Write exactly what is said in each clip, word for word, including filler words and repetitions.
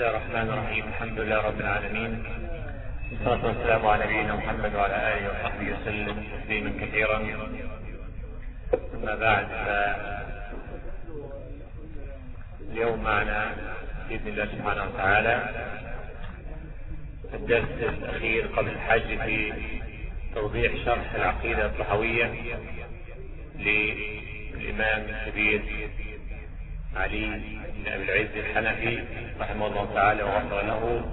الله الرحمن الرحيم. الحمد لله رب العالمين، والصلاة والسلام على نبينا محمد وعلى آله وصحبه وسلم تسليما كثيرا. أما بعد، اليوم معنا بإذن الله سبحانه وتعالى الدرس الأخير قبل الحج في توضيح شرح العقيدة الطحاوية للإمام الكبير علي بن أبي العز الحنفي رحمه الله تعالى وغفر له.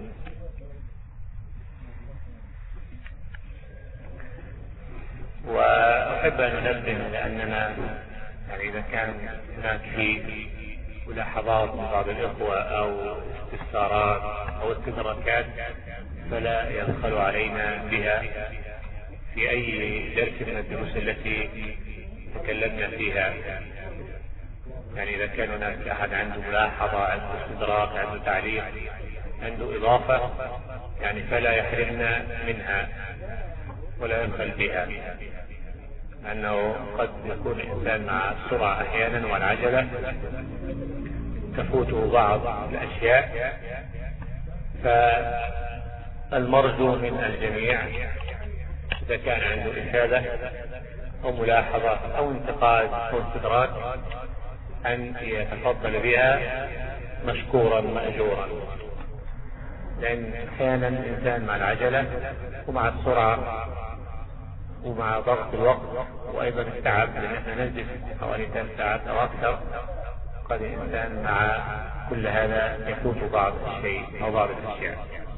وأحب أن أنبه لأننا يعني إذا كان هناك في ملاحظات من بعض الإخوة أو استفسارات أو استدراكات فلا يدخل علينا بها في أي درس من الدروس التي تكلمنا فيها. يعني إذا كان هناك أحد عنده ملاحظة، عنده استدراك، عنده تعليق، عنده إضافة، يعني فلا يحرمنا منها ولا يدخل بها، لأنه قد يكون الإنسان مع السرعة أحيانا والعجلة تفوته بعض الأشياء. فالمرجو من الجميع إذا كان عنده إفادة أو ملاحظة أو انتقاد أو استدراك أن يتفضل بها مشكورا مأجورا، لأن أحيانا الإنسان مع العجلة ومع السرعة ومع ضغط الوقت وأيضا التعب، لأن احنا نجلس حوالي ثلاث ساعات أو أكثر، قد الإنسان مع كل هذا يفوت بعض الشيء أو بعض الأشياء.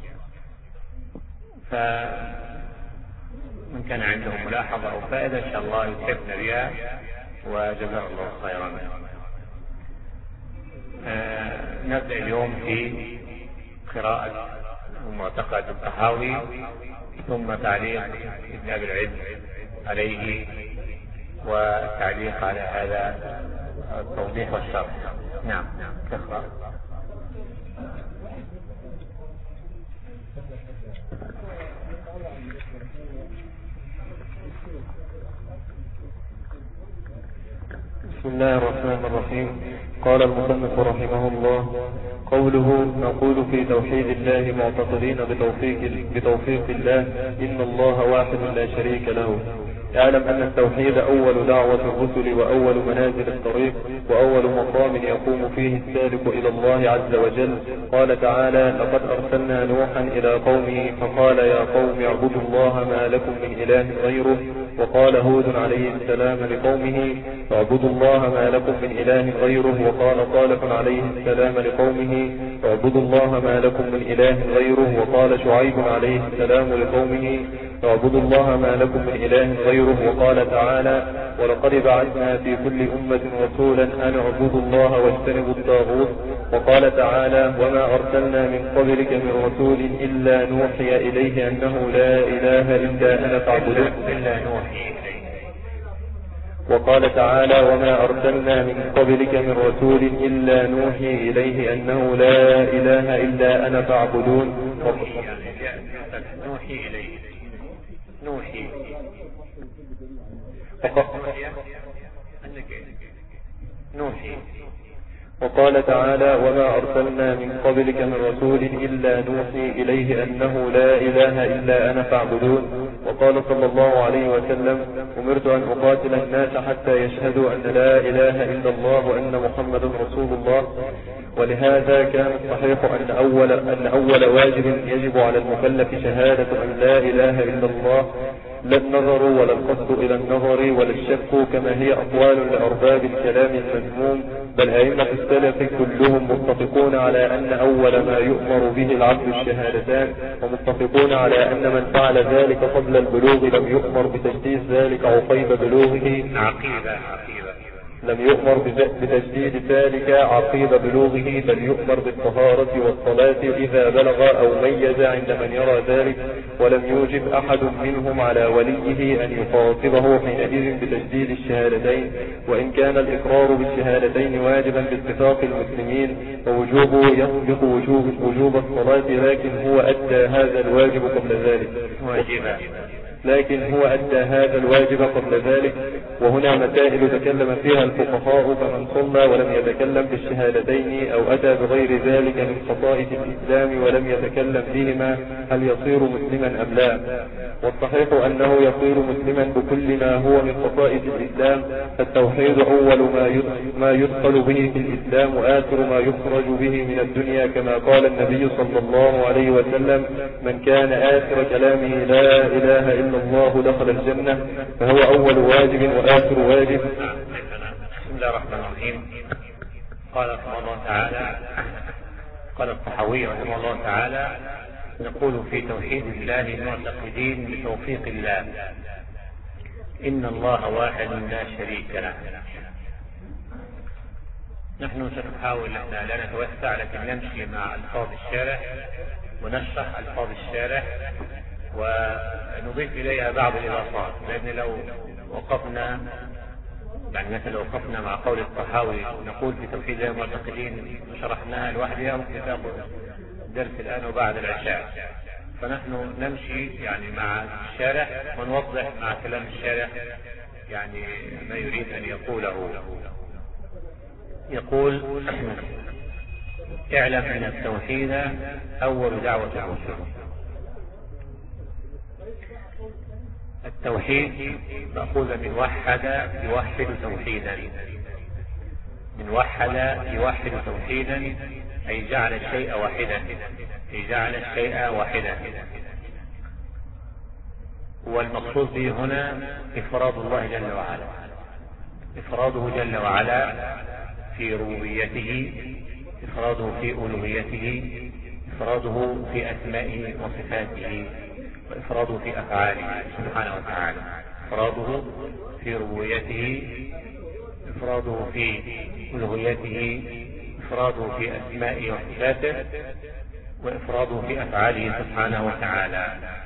فمن كان عنده ملاحظة أو فائدة إن شاء الله يتحفنا بها وجزاه الله خيرا. آه نبدأ اليوم في قراءة معتقد الطحاوي ثم تعليق ابن أبي العز عليه والتعليق على هذا التوضيح والشرح. نعم تقرأ. بسم الله الرحمن الرحيم. قال المصنف رحمه الله: قوله: نقول في توحيد الله معتقدين بتوفيق, بتوفيق الله إن الله واحد لا شريك له. اعلم أن التوحيد أول دعوة الرسل وأول منازل الطريق وأول مقام يقوم فيه السالك إلى الله عز وجل. قال تعالى: لقد أرسلنا نوحا إلى قومه فقال يا قوم اعبدوا الله ما لكم من إله غيره. وقال هود عليه السلام لقومه: اعبدوا الله ما لكم من إله غيره. وقال صالح عليه السلام لقومه: اعبدوا الله ما لكم من إله غيره. وقال شعيب عليه السلام لقومه: اعبدوا الله ما لكم من إله غيره. وقال تعالى: ولقد بعثنا في كل أمة رسولا أن اعبدوا الله واجتنبوا الطاغوت. وقال تعالى: وما أرسلنا من قبلك من رسول إلا نوحي إليه أنه لا إله إلا أنا فاعبدون. وقال تعالى: وما أرسلنا من قبلك من رسول إلا نوحي إليه أنه لا إله إلا أنا فاعبدون. نوحي إليه نوحي نوحي. وقال تعالى: وما أرسلنا من قبلك من رسول إلا نوحي إليه أنه لا إله إلا أنا فاعبدون. وقال صلى الله عليه وسلم: أمرت أن أقاتل الناس حتى يشهدوا أن لا إله إلا الله وأن محمد رسول الله. ولهذا كان الصحيح أن أول, أن أول واجب يجب على المكلف شهادة أن لا إله إلا الله، لا النظر ولا القصد إلى النظر ولا الشك كما هي أقوال لأرباب الكلام المذموم، بل أئمة السلف كلهم متفقون على أن أول ما يؤمر به العبد الشهادتان، ومتفقون على أن من فعل ذلك قبل البلوغ لم يؤمر بتجديد ذلك عقيب بلوغه عقيبة عقيبة لم يؤمر بتجديد ذلك عقيب بلوغه، بل يؤمر بالطهارة والصلاة إذا بلغ أو ميز عند من يرى ذلك، ولم يوجب أحد منهم على وليه أن يخاطبه حينئذ بتجديد الشهادتين. وإن كان الإقرار بالشهادتين واجبا باتفاق المسلمين ووجوبه يسبق وجوب, وجوب الصلاة، لكن هو أدى هذا الواجب قبل ذلك واجبا لكن هو أدى هذا الواجب قبل ذلك. وهنا مسائل تكلم فيها الفقهاء فمن صلى ولم يتكلم بالشهادتين أو أتى بغير ذلك من خصائص الإسلام ولم يتكلم بهما هل يصير مسلما أم لا؟ والصحيح أنه يصير مسلما بكل ما هو من خصائص الإسلام، فالتوحيد أول ما يدخل به في الإسلام وآخر ما يخرج به من الدنيا، كما قال النبي صلى الله عليه وسلم: من كان آخر كلامه لا إله إلا الله دخل الجنة، فهو أول واجب وآخر واجب. بسم الله الرحمن الرحيم. قال رحمه الله تعالى قال الطحاوي رحمه الله تعالى: نقول في توحيد الله المعتقدين بتوفيق الله إن الله واحد لا شريك له. نحن سنحاول أن لا نتوسع لكن نمشي مع ألفاظ الشارح ونشرح ألفاظ الشارح ونضيف إليها بعض الإضافات، لأن لو وقفنا يعني مثلا لو وقفنا مع قول الطحاوي نقول في توحيد الله المعتقدين وشرحناها لوحدها ممكن تأخذ درس الآن وبعد العشاء، فنحن نمشي يعني مع الشارح ونوضح مع كلام الشارح يعني ما يريد أن يقوله. يقول: اعلم أن التوحيد أول دعوة الرسل. التوحيد مأخوذ من وحد يوحد توحيدا، من وحد يوحد توحيدا أي جعل الشيء واحدا، أي جعل الشيء واحدا. والمقصود به هنا إفراد الله جل وعلا، إفراده جل وعلا في ربوبيته، إفراده في ألوهيته، إفراده في أسمائه وصفاته، وإفراده في أفعاله سبحانه وتعالى. إفراده في ربوبيته، إفراده في ألوهيته، إفراده في أسمائه وصفاته، وإفراده في أفعاله سبحانه وتعالى.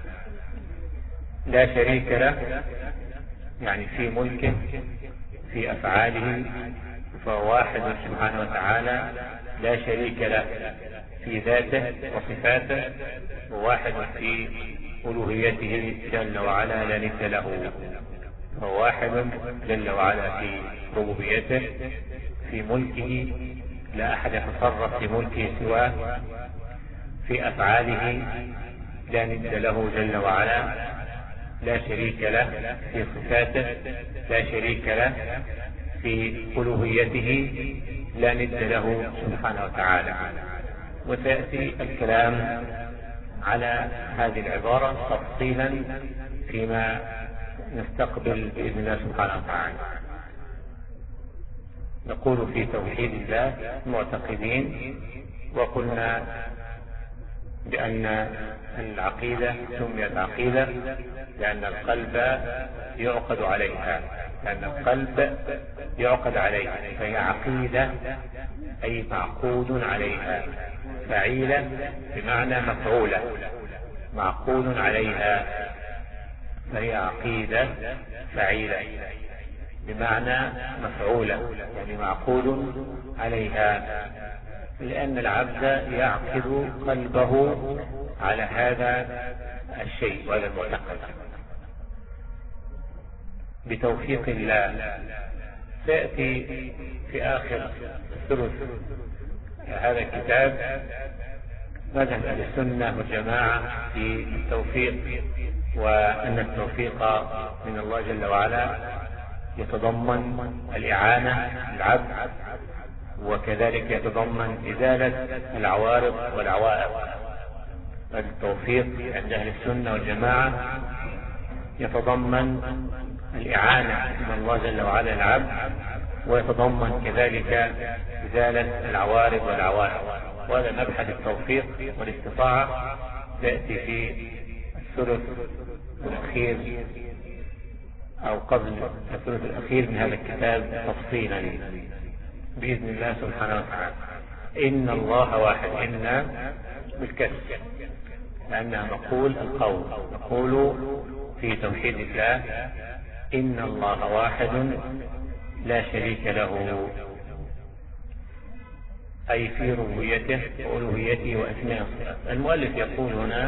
لا شريك له يعني في ملكه، في أفعاله، فهو واحد سبحانه وتعالى لا شريك له في ذاته وصفاته، وواحد في ألوهيته جل وعلا لا ند له، فهو واحد جل وعلا في ربوبيته، في ملكه لا أحد يتصرف في ملكه سواه، في أفعاله لا ند له جل وعلا، لا شريك له في صفاته، لا شريك له في ألوهيته، لا ند له سبحانه وتعالى. وسيأتي الكلام على هذه العبارة تفصيلا فيما نستقبل بإذن الله سبحانه وتعالى. نقول في توحيد الله معتقدين، وقلنا بأن العقيدة سميت عقيدة لأن القلب يعقد عليها، لأن القلب يعقد عليها، فهي عقيدة أي معقود عليها، فعيلة بمعنى مفعولة، معقود عليها، فهي عقيدة فعيلة بمعنى مفعولة يعني معقود عليها، لأن العبد يعقد قلبه على هذا الشيء وهذا المعتقد بتوفيق الله. سيأتي في آخر الثلث هذا الكتاب مذهب أهل السنة والجماعة في التوفيق، وأن التوفيق من الله جل وعلا يتضمن الإعانة للعبد، وكذلك يتضمن إزالة العوارض والعوائق. التوفيق عند أهل السنة والجماعة يتضمن الإعانة من الله جل وعلا للعبد، ويتضمن كذلك إزالة العوارض والعوائق. وهذا مبحث التوفيق والاستطاعة تأتي في الثلث الأخير أو قبل الثلث الأخير من هذا الكتاب تفصيلا بإذن الله سبحانه وتعالى. إن الله واحد، إن بالكسر لأنها مقول القول، نقول في توحيد الله إن الله واحد لا شريك له، أي في ربوبيته وألوهيته وأسماء وصفاته. المؤلف يقول هنا: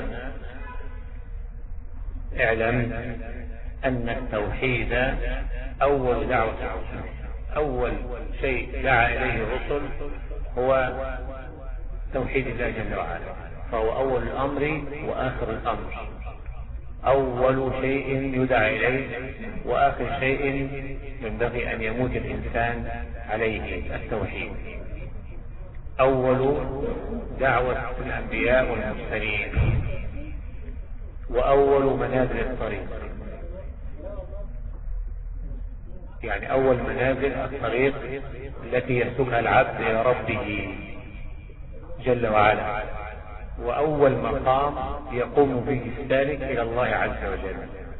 اعلم أن التوحيد أول دعوة الرسل، أول شيء دعا إليه الرسل هو توحيد الله جل وعلا، فهو أول الأمر وآخر الأمر، أول شيء يدعى إليه وآخر شيء ينبغي أن يموت الإنسان عليه، التوحيد. أول دعوة الأنبياء والمرسلين وأول منازل الطريق، يعني أول منازل الطريق التي يسلكها العبد إلى ربه جل وعلا، وأول مقام يقوم به السالك إلى الله عز وجل.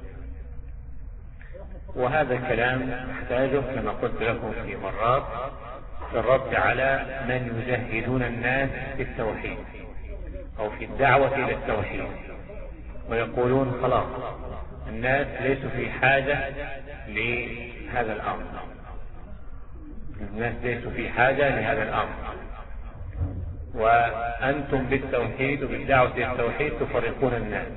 وهذا الكلام نحتاجه كما قلت لكم في مرات في الرد على من يزهدون الناس في التوحيد أو في الدعوة إلى التوحيد، ويقولون خلاص الناس ليسوا في حاجة لهذا الأمر، الناس ليسوا في حاجة لهذا الأمر، وأنتم بالتوحيد وبالدعوة إلى التوحيد تفرقون الناس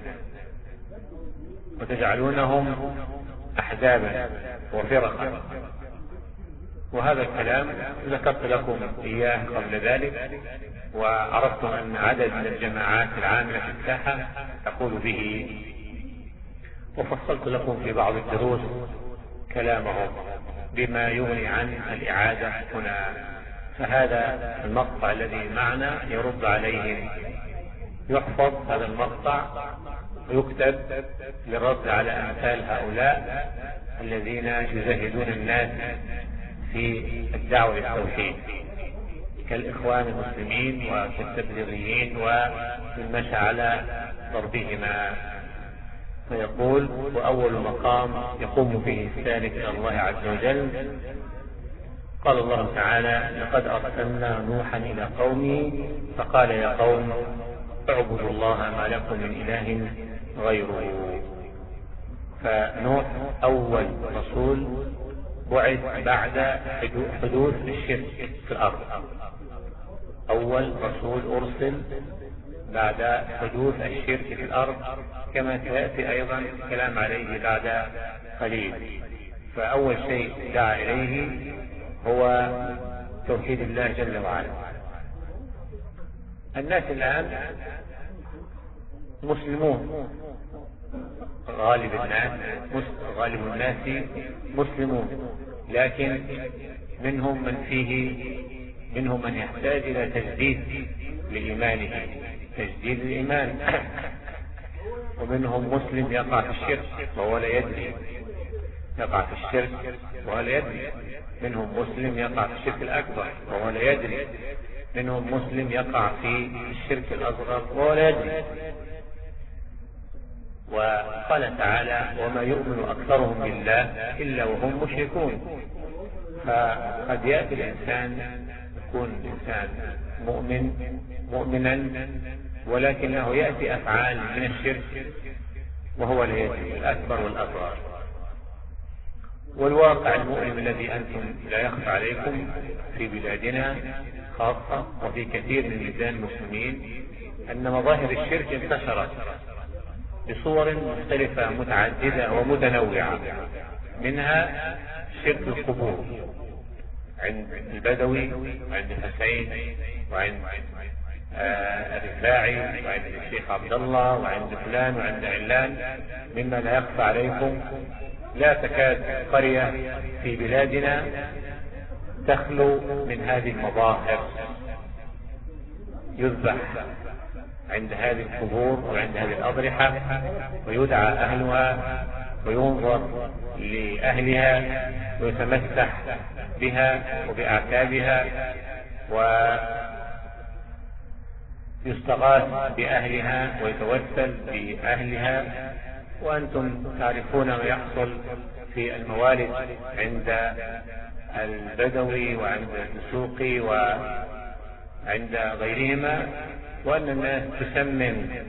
وتجعلونهم أحزابا وفرقا. وهذا الكلام ذكرت لكم إياه قبل ذلك، وعرفتم أن عدد من الجماعات العاملة في الساحة تقول به، وفصلت لكم في بعض الدروس كلامهم بما يغني عن الإعادة هنا. فهذا المقطع الذي معنا يرد عليهم، يحفظ هذا المقطع ويكتب للرد على أمثال هؤلاء الذين يزهدون الناس في الدعوة للتوحيد كالإخوان المسلمين وكالتبليغيين ومن مشى على ضربهما. فيقول: وأول مقام يقوم به السالك إلى الله عز وجل، قال الله تعالى: لقد أرسلنا نوحا إلى قومه فقال يا قوم اعبدوا الله ما لكم من إله غيره. فنوح أول رسول بعث بعد حدوث الشرك في الأرض، أول رسول أرسل بعد حدوث الشرك في الأرض، كما سيأتي أيضا الكلام عليه بعد قليل. فأول شيء دعا إليه هو توحيد الله جل وعلا. الناس الآن مسلمون، غالب الناس غالب الناس مسلمون، لكن منهم من فيه منهم من يحتاج إلى تجديد لإيمانه، تجديد الإيمان، ومنهم مسلم يقع في الشرك وهو لا يدري، يقع في الشرك وهو لا يدري، منهم مسلم يقع في الشرك الأكبر وهو لا يدري، منهم مسلم يقع في الشرك الأصغر وهو لا يدري. وقال تعالى: وما يؤمن أكثرهم بالله إلا وهم مشركون. فقد يأتي الإنسان يكون الإنسان مؤمن مؤمنا ولكنه يأتي أفعال من الشرك وهو لا يدري، الأكبر والأصغر. والواقع المؤلم الذي أنتم لا يخفى عليكم في بلادنا خاصة وفي كثير من بلدان المسلمين أن مظاهر الشرك انتشرت بصور مختلفة متعددة ومتنوعة، منها شرك القبور عند البدوي وعند الحسين وعند آه الرفاعي وعند الشيخ عبد الله وعند فلان وعند علان، مما لا يخفى عليكم. لا تكاد قرية في بلادنا تخلو من هذه المظاهر، يذبح عند هذه القبور وعند هذه الأضرحة ويدعى أهلها وينظر لأهلها ويتمسح بها وبأعتابها ويستغاث بأهلها ويتوسل بأهلها. وأنتم تعرفون ما يحصل في الموالد عند البدوي وعند الدسوقي وعند غيرهما، وأن الناس تسمن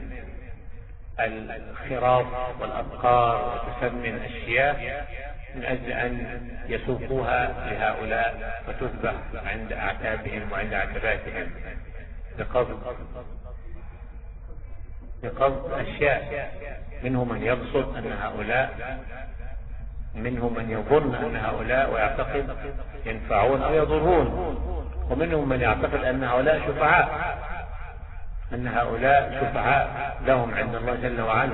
الخراف والأبقار وتسمن الشياه من أجل أن يسوقوها لهؤلاء فتذبح عند أعتابهم وعند عتباتهم بقصد بقصد أشياء. منهم من يقصد أن هؤلاء منهم من يظن أن هؤلاء ويعتقد ينفعون أو يضرون، ومنهم من يعتقد أن هؤلاء شفعاء، أن هؤلاء شفعاء لهم عند الله جل وعلا.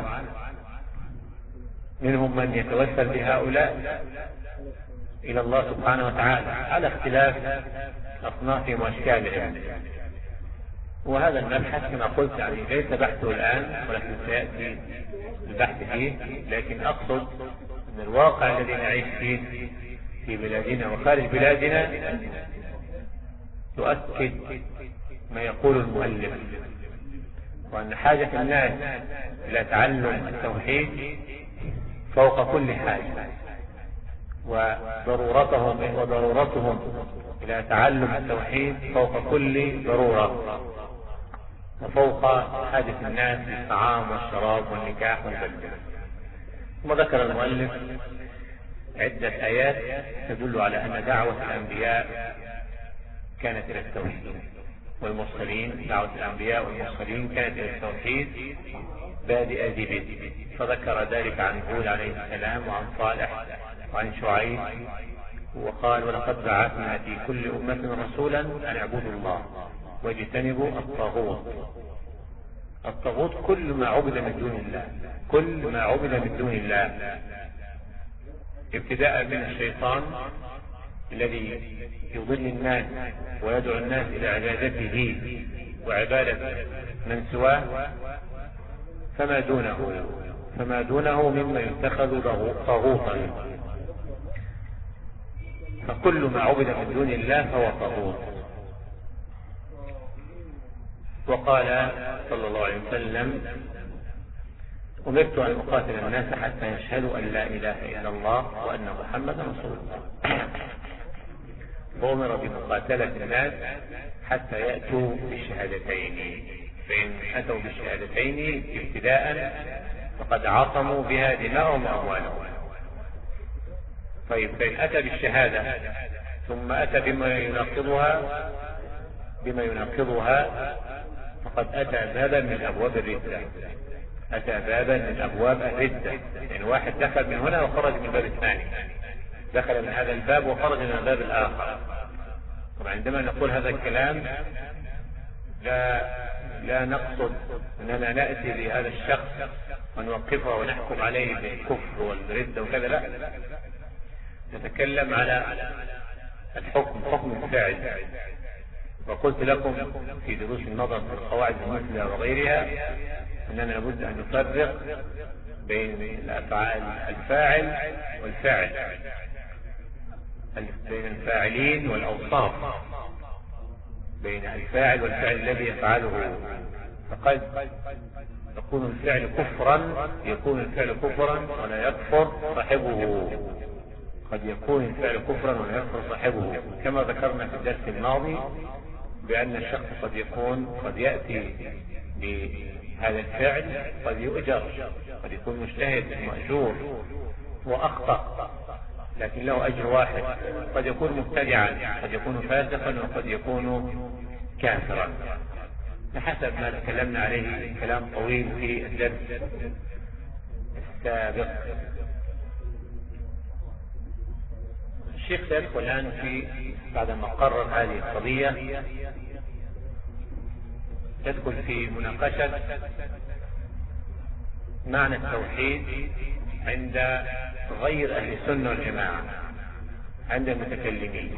منهم من يتوسل بهؤلاء إلى الله سبحانه وتعالى على اختلاف أصنافهم وأشكالهم. وهذا المبحث كما قلت يعني ليس بحثه الآن، ولكن سيأتي البحث فيه. لكن أقصد أن الواقع الذي نعيش فيه في بلادنا وخارج بلادنا يؤكد ما يقول المؤلف، وأن حاجة الناس إلى تعلم التوحيد فوق كل حاجة، وضرورتهم وضرورتهم إلى تعلم التوحيد فوق كل ضرورة، وفوق حاجة الناس للطعام والشراب والنكاح والبلد. ثم ذكر المؤلف عدة آيات تدل على أن دعوة الأنبياء كانت إلى التوحيد، والمرسلين دعوة الأنبياء والمرسلين كانت إلى التوحيد بادئ ذي بدء. فذكر ذلك عن هود عليه السلام وعن صالح وعن شعيب، وقال ولقد بعثنا في كل أمة رسولا أن اعبدوا الله واجتنبوا الطاغوت. الطاغوت كل ما عبد من دون الله، كل ما عبد من دون الله، ابتداء من الشيطان الذي يضل الناس ويدعو الناس إلى عبادته وعبادة من سواه، فما دونه فما دونه مما يتخذ طاغوتا. فكل ما عبد من دون الله فهو طاغوت. وقال صلى الله عليه وسلم أمرت أن أقاتل الناس حتى يشهدوا أن لا إله إلا الله وأن محمدا رسول الله. وأمر بمقاتلة الناس حتى يأتوا بالشهادتين، فإن أتوا بالشهادتين ابتداء فقد عصموا بها دماءهم وأموالهم. طيب فإن أتى بالشهادة ثم أتى بما يناقضها بما يناقضها فقد أتى بابا من أبواب الردة، أتى بابا من أبواب الردة. يعني واحد دخل من هنا وخرج من الباب الثاني، دخل من هذا الباب وخرج من الباب الآخر. طبعا عندما نقول هذا الكلام لا لا نقصد أننا نأتي لهذا الشخص ونوقفه ونحكم عليه بالكفر والردة وكذا، لا، نتكلم على الحكم، حكم الفعل. وقلت لكم في دروس النظر في القواعد المثلى وغيرها أننا لابد أن نفرق بين الأفعال الفاعل والفعل، بين الفاعلين والأوصاف، بين الفاعل والفعل الذي يفعله. فقد يكون الفعل كفرا يكون الفعل كفرا ولا يكفر صاحبه، قد يكون الفعل كفرا ولا يكفر صاحبه، كما ذكرنا في الدرس الماضي بأن الشخص قد يكون قد يأتي بهذا الفعل قد يؤجر، قد يكون مجتهد مأجور وأخطأ لكن له أجر واحد، قد يكون مبتدعا، قد يكون فاسقا، وقد يكون كافرا، بحسب ما تكلمنا عليه كلام طويل في الدرس السابق. الشيخ سيدخل الآن في بعد ما قرر هذه القضية يدخل في مناقشة معنى التوحيد عند غير أهل السنة والجماعة، عند المتكلمين.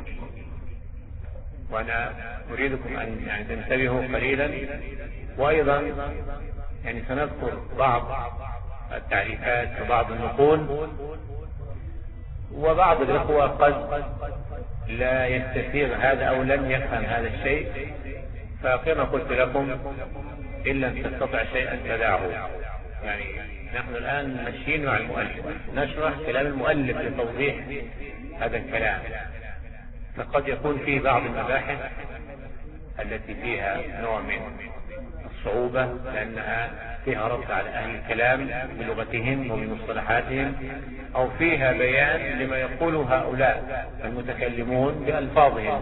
وأنا أريدكم أن يعني تنتبهوا قليلا، وأيضا يعني سنذكر بعض التعريفات وبعض النقول، وبعض الإخوة قد لا يستسيغ هذا أو لم يفهم هذا الشيء، فكما قلت لكم إن لم تستطع شيئا تدعه. يعني نحن الآن ماشيين مع المؤلف نشرح كلام المؤلف لتوضيح هذا الكلام، فقد يكون فيه بعض المباحث التي فيها نوع من الصعوبة لأنها فيها رد على أهل الكلام بلغتهم وبمصطلحاتهم، أو فيها بيان لما يقوله هؤلاء المتكلمون بألفاظهم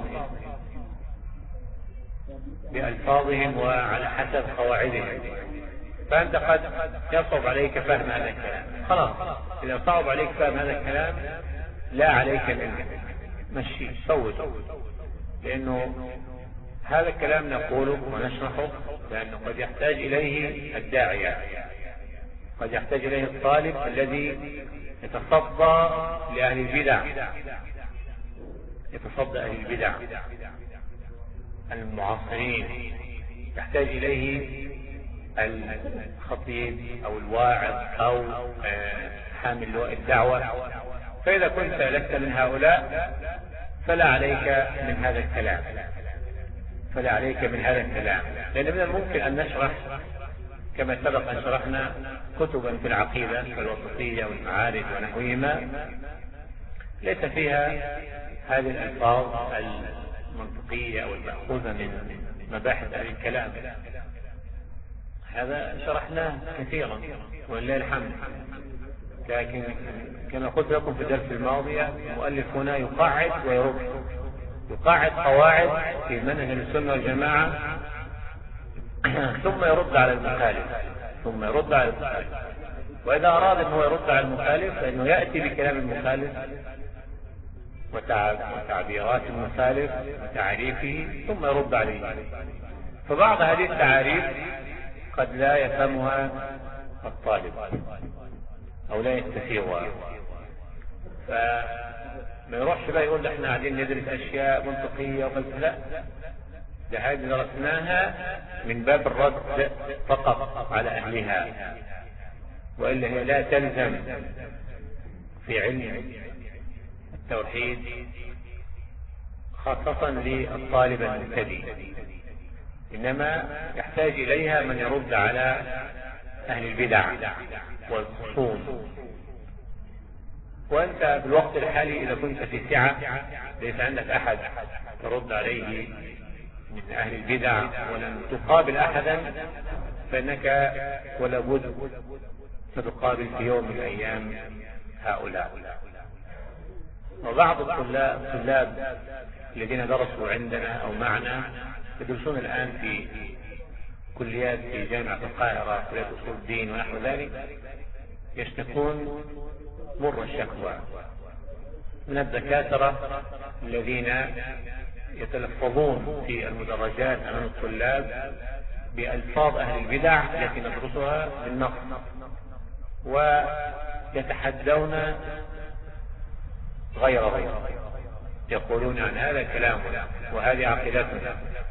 بألفاظهم وعلى حسب قواعدهم، فأنت قد يصعب عليك فهم هذا الكلام. خلاص إذا صعب عليك فهم هذا الكلام لا عليك منه، مشي صوته، لأنه هذا الكلام نقوله ونشرحه لأنه قد يحتاج إليه الداعية، قد يحتاج إليه الطالب الذي يتصدى لأهل البدع، يتصدى أهل البدع المعاصرين، يحتاج إليه الخطيب أو الواعظ أو حامل لواء الدعوة. فإذا كنت لست من هؤلاء فلا عليك من هذا الكلام، فلا عليك من هذا الكلام، لأن من الممكن أن نشرح كما سبق أن شرحنا كتبا في العقيدة كالوسطية والمعارج ونحوهما ليس فيها هذه الألفاظ المنطقية أو المأخوذة من مباحث أهل الكلام. هذا شرحناه كثيرا ولله الحمد، لكن كما قلت لكم في الدرس الماضي المؤلف هنا يقاعد ويرد، يقاعد قواعد في منهج السنة والجماعة ثم يرد على المخالف، ثم يرد على المخالف. وإذا أراد أنه يرد على المخالف فإنه يأتي بكلام المخالف وتعبيرات المخالف وتعريفه ثم يرد عليه. فبعض هذه التعاريف قد لا يفهمها الطالب أو لا يستفيضها، فما يروحش بقى يقول احنا قاعدين ندرس أشياء منطقية وفلسفة، ده هذه درسناها من باب الرد فقط على أهلها، وإلا هي لا تلزم في علم التوحيد خاصة للطالب المبتدئ، إنما يحتاج إليها من يرد على أهل البدع والخصوم. وأنت في الوقت الحالي إذا كنت في سعة ليس عندك أحد ترد عليه من أهل البدع ولم تقابل أحدا، فإنك ولا بد ستقابل في يوم من الأيام هؤلاء. وبعض الطلاب, الطلاب الذين درسوا عندنا أو معنا يدرسون الآن في كليات في جامعة القاهرة، كلية أصول الدين ونحو ذلك، يشتكون مر الشكوى من الدكاترة الذين يتلفظون في المدرجات أمام الطلاب بألفاظ أهل البدع التي ندرسها بالنص، ويتحدون غير غير، يقولون عن هذا كلامنا وهذه عقيدتنا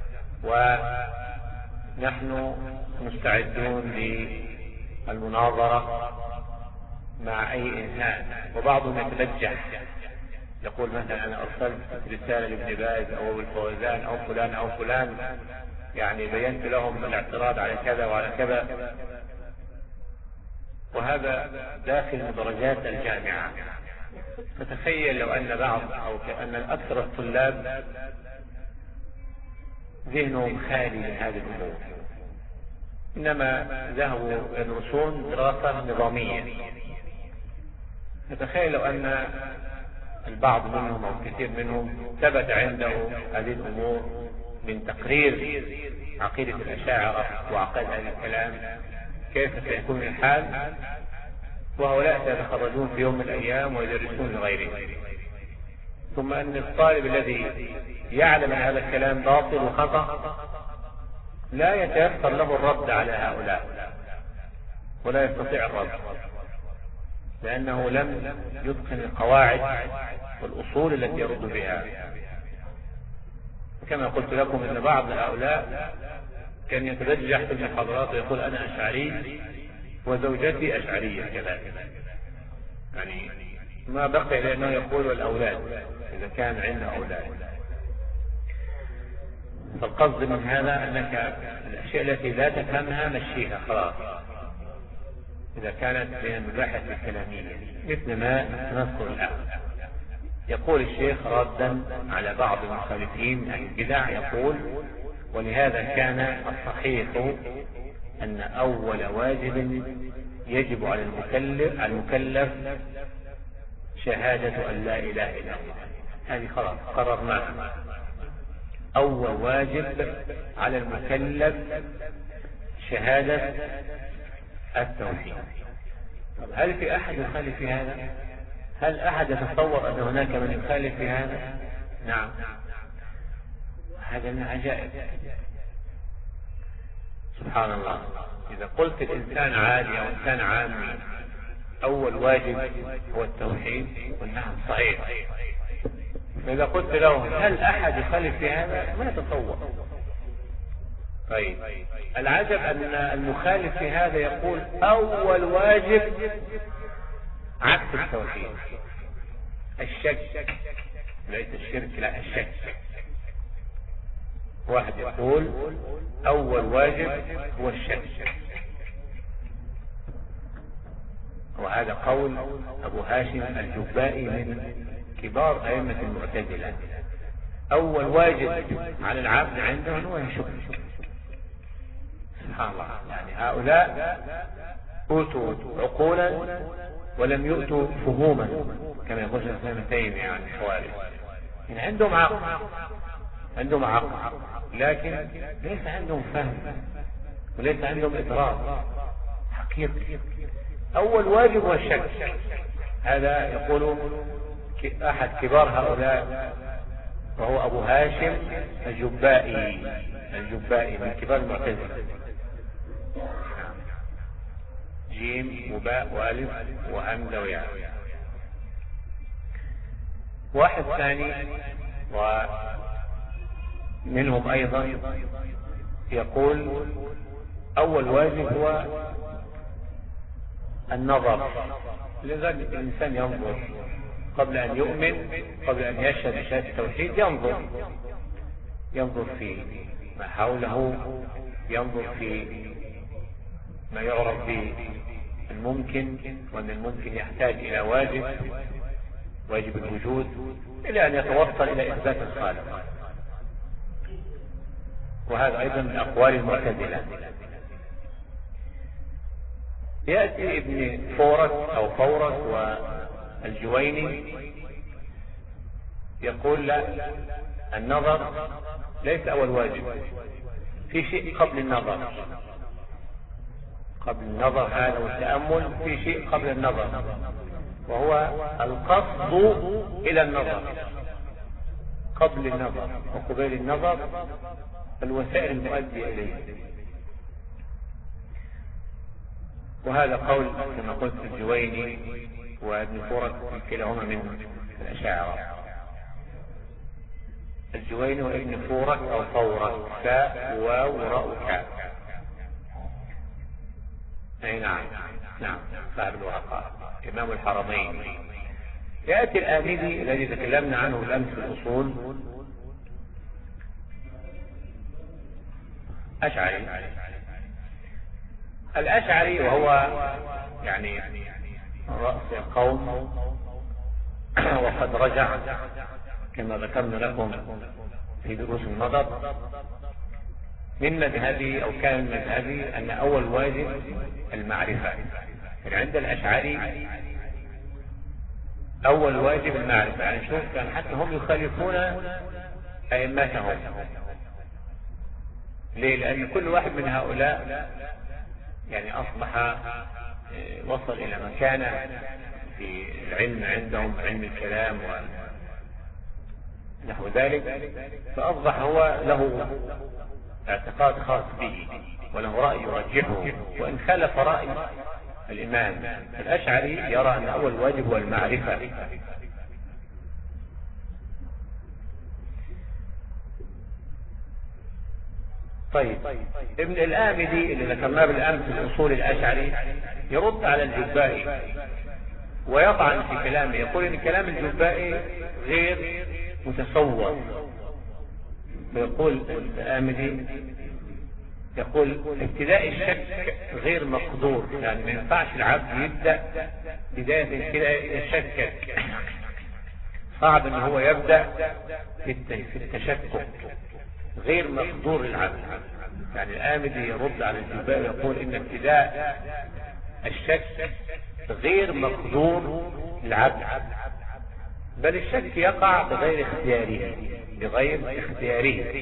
ونحن مستعدون للمناظرة مع أي إنسان. وبعضهم يتبجح يقول مثلا أنا أرسلت رسالة لابن باز أو الفوزان أو فلان أو فلان، يعني بينت لهم الاعتراض على كذا وعلى كذا، وهذا داخل مدرجات الجامعة. فتخيل لو أن بعض أو كأن أكثر الطلاب ذهنهم خالي من هذه الأمور، إنما ذهبوا يدرسون دراسة نظامية. فتخيل لو أن البعض منهم أو كثير منهم ثبت عنده هذه الأمور من تقرير عقيدة الأشاعرة وعقائد هذا الكلام، كيف سيكون الحال؟ وهؤلاء سيتخرجون في يوم من الأيام ويدرسون لغيره. ثم أن الطالب الذي يعلم أن هذا الكلام باطل وخطأ لا يتيسر له الرد على هؤلاء ولا يستطيع الرد، لأنه لم يتقن القواعد والأصول التي يرد بها. كما قلت لكم أن بعض هؤلاء كان يتبجح في المحاضرات ويقول أنا أشعري وزوجتي أشعرية كذلك، يعني ما بقي لأنه يقول والأولاد إذا كان عنده أولاد. فالقصد من هذا أنك الأشياء التي لا تفهمها مشيها خلاص إذا كانت من المباحث الكلامية، مثل ما نذكر الآن. يقول الشيخ ردا على بعض المخالفين من أهل البدع، يقول ولهذا كان الصحيح أن أول واجب يجب على المكلف, على المكلف شهادة أن لا إله إلا الله. هذه خلاص قررناها، أول واجب على المكلف شهادة التوحيد. طب هل في أحد يخالف في هذا؟ هل أحد يتصور أن هناك من يخالف في هذا؟ نعم. هذا من عجائب. سبحان الله. إذا قلت الإنسان عادي أو إنسان عامي أول واجب هو التوحيد، والنعم صحيح. فإذا قلت له هل أحد يخالف في هذا؟ ما يتصور. طيب العجب أن المخالف في هذا يقول أول واجب عكس التوحيد، الشك، ليس الشرك، لا الشك. واحد يقول أول واجب هو الشك، وهذا قول أبو هاشم الجبائي من كبار أئمة المعتزلة. أول واجب على العبد عنده هو يشك. سبحان الله. يعني هؤلاء أوتوا عقولا ولم يؤتوا فهوما كما يقول شيخ الإسلام ابن تيمية يعني الحواري. يعني عندهم عقل، عندهم عقل لكن ليس عندهم فهم وليس عندهم إدراك حقيقي. أول واجب هو الشك. هذا يقول أحد كبار هؤلاء وهو أبو هاشم الجبائي، الجبائي من كبار المعتزلة. جيم وباء وألف وهمزة وياء. واحد ثاني ومنهم أيضا يقول أول واجب هو النظر. لذلك الإنسان ينظر قبل أن يؤمن، قبل أن يشهد بشهادة التوحيد ينظر، ينظر في ما حوله، ينظر في ما يعرف به الممكن، وأن الممكن يحتاج إلى واجب، واجب الوجود، إلى أن يتوصل إلى إثبات الخالق. وهذا أيضا من أقوال المعتزلة. يأتي ابن فورس أو فورس والجويني يقول لا، النظر ليس أول واجب، في شيء قبل النظر، قبل النظر هذا والتأمل في شيء قبل النظر، وهو القصد إلى النظر قبل النظر، وقبيل النظر الوسائل المؤدية إليه. وهذا قول كما قلت الجويني وابن فورس كلاهما من الأشاعرة. الجويني وابن فورس أو فورس، فاء واو راء كاف. أي نعم نعم صاحب الوقار إمام الحرمين. يأتي الآمدي الذي تكلمنا عنه بالأمس في الأصول، أشعري. الأشعري وهو يعني رأس القوم وقد رجع كما ذكرنا لكم في دروس النظر. من مذهبي أو كان مذهبي أن أول واجب المعرفة. يعني عند الأشعري أول واجب المعرفة. يعني شوف كان حتى هم يخالفون أئمتهم. ليه؟ لأن كل واحد من هؤلاء يعني أصبح وصل إلى مكانة في العلم عندهم، علم الكلام ونحو ذلك، فأصبح هو له اعتقاد خاص به وله رأي يرجحه، وإن خالف رأي الإمام الأشعري يرى أن أول واجب هو المعرفة. طيب ابن الآمدي اللي ذكرناه بالأمس في الأصول الأشعري يرد على الجبائي ويطعن في كلامه، يقول إن كلام الجبائي غير متصور. ويقول الآمدي يقول ابتداء الشك غير مقدور، يعني ما ينفعش العبد يبدأ بداية كده يشكك، صعب ان هو يبدأ في التشكك، غير مقدور العبد. يعني الآمدي يرد على الجبائي ويقول ان ابتداء الشك غير مقدور للعبد، بل الشك يقع بغير اختياره، بغير اختياره،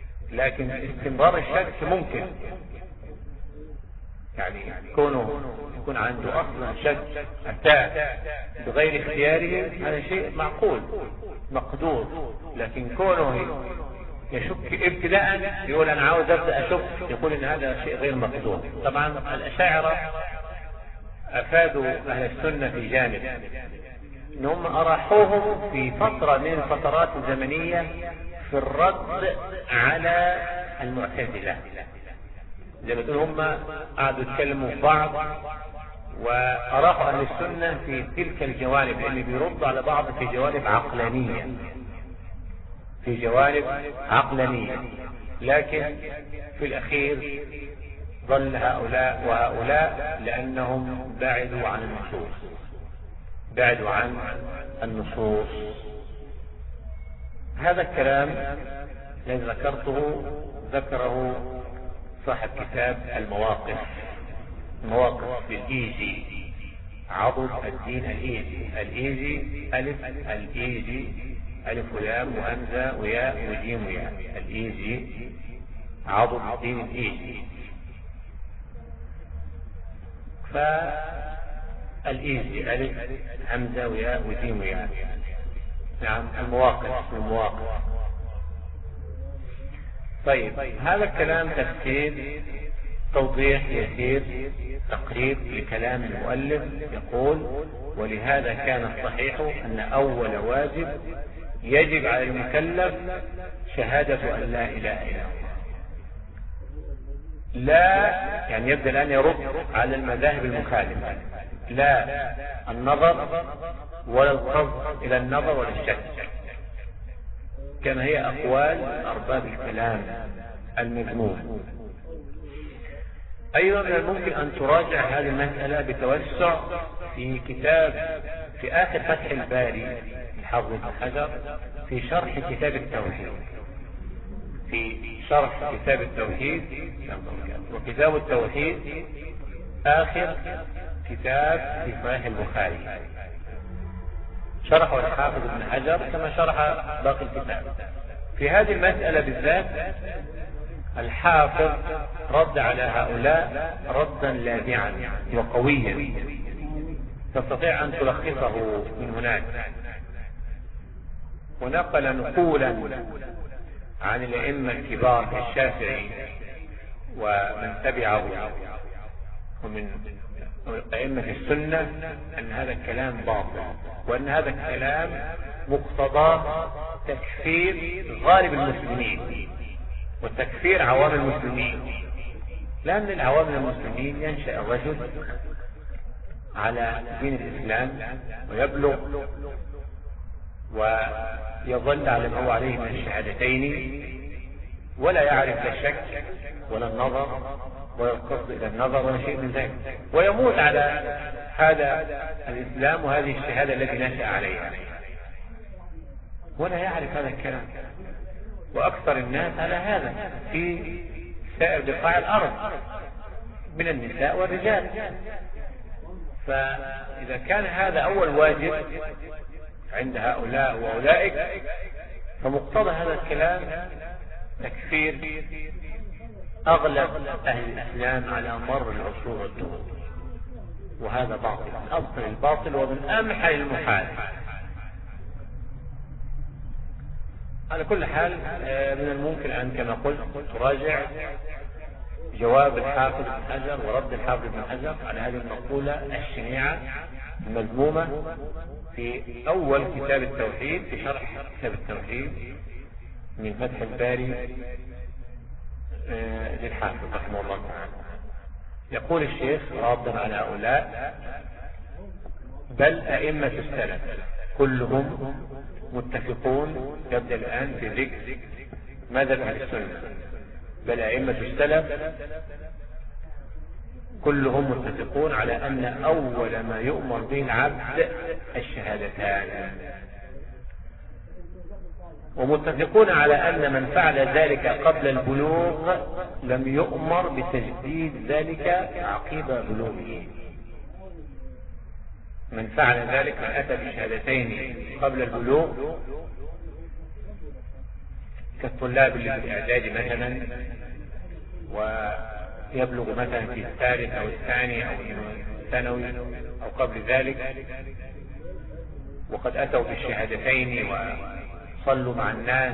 لكن استمرار الشك ممكن. يعني كونه يكون عنده أصلا شك أتى بغير اختياره، هذا شيء معقول مقدور. لكن كونه يشك ابتداء يقول أنا عاوز أبدأ أشك، يقول إن هذا شيء غير مقدور. طبعا الأشاعرة أفادوا أهل السنة في جانب إنهم أراحوهم في فترة من الفترات الزمنية في الرد على المعتزلة. زي ما تقول هم قعدوا يتكلموا في بعض وأراحوا أهل السنة في تلك الجوانب، لأن بيردوا على بعض في جوانب عقلانية في جوانب عقلانية لكن في الأخير ظل هؤلاء وهؤلاء لأنهم بعدوا عن النصوص بعدوا عن النصوص. هذا الكلام الذي ذكرته ذكره صاحب كتاب المواقف مواقف للإيجي، عضد الدين الإيجي. الإيجي ألف الإيجي ألف ولام وهمزة وياء وجيم وياء. الإيجي عضد الدين الإيجي. فالإيجي ألف همزة وياء وجيم وياء. نعم المواقف المواقف. طيب هذا الكلام تفسير توضيح يسير تقريب لكلام المؤلف. يقول ولهذا كان الصحيح أن أول واجب يجب على المكلف شهادة أن لا إله إلا الله. لا يعني يبدأ الآن يرد على المذاهب المخالفة. لا النظر ولا القصد إلى النظر ولا الشك، كما هي أقوال أرباب الكلام المذموم. أيضا من الممكن أن تراجع هذه المسألة بتوسع في كتاب في آخر فتح الباري الحافظ ابن حجر في شرح كتاب التوحيد في شرح كتاب التوحيد. وكتاب التوحيد آخر كتاب في صحيح البخاري، شرحه الحافظ ابن حجر كما شرح باقي الكتاب. في هذه المسألة بالذات الحافظ رد على هؤلاء ردا لاذعا وقويا تستطيع أن تلخصه من هناك. ونقل نقولا عن الأئمة الكبار كالشافعي ومن تبعه ومن أئمة السنة أن هذا الكلام باطل، وأن هذا الكلام مقتضاه تكفير غالب المسلمين وتكفير عوام المسلمين. لأن العوام المسلمين ينشأ الرجل على دين الإسلام ويبلغ ويظل على ما هو عليه من الشهادتين ولا يعرف لا الشك ولا النظر ولا القصد إلى النظر ولا شيء من ذلك، ويموت على هذا الإسلام وهذه الشهادة التي نشأ عليها ولا يعرف هذا الكلام. وأكثر الناس على هذا في سائر بقاع الأرض من النساء والرجال. فإذا كان هذا أول واجب عند هؤلاء وأولئك فمقتضى هذا الكلام تكفير أغلب أهل الإسلام على مر العصور والدهور، وهذا باطل من أبطل الباطل ومن أمحل المحال. على كل حال من الممكن أن كما قلت تراجع جواب الحافظ ابن حجر ورد الحافظ ابن حجر على هذه المقولة الشنيعة المذمومة في أول كتاب التوحيد في شرح كتاب التوحيد من فتح الباري للحافظ رحمه الله تعالى. يقول الشيخ رادا على هؤلاء بل أئمة السلف كلهم متفقون. يبدأ الآن في ذكر مذهب أهل السنة. بل أئمة السلف كلهم متفقون على أن أول ما يؤمر به العبد الشهادتان، ومتفقون على أن من فعل ذلك قبل البلوغ لم يؤمر بتجديد ذلك عقيب بلوغه. من فعل ذلك من أتى بشهادتين قبل البلوغ كالطلاب اللي في الإعداد مثلا ويبلغ مثلا في الثالث أو الثاني أو الثانوي أو قبل ذلك، وقد أتوا بالشهادتين وصلوا مع الناس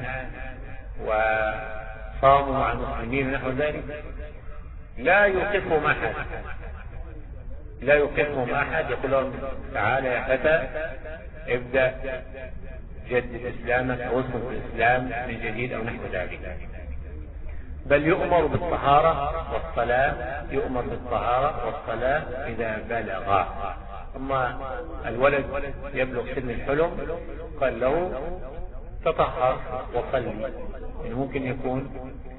وصاموا مع المسلمين ونحو ذلك، لا يوقفهم أحد لا يوقفهم أحد يقول لهم تعالى يا فتى ابدأ جدد إسلامك أو ادخل في الإسلام من جديد أو نحو ذلك، بل يؤمر بالطهارة والصلاة يؤمر بالطهارة والصلاة إذا بلغ. أما الولد يبلغ سن الحلم قال له تطهر وصلي، يعني ممكن يكون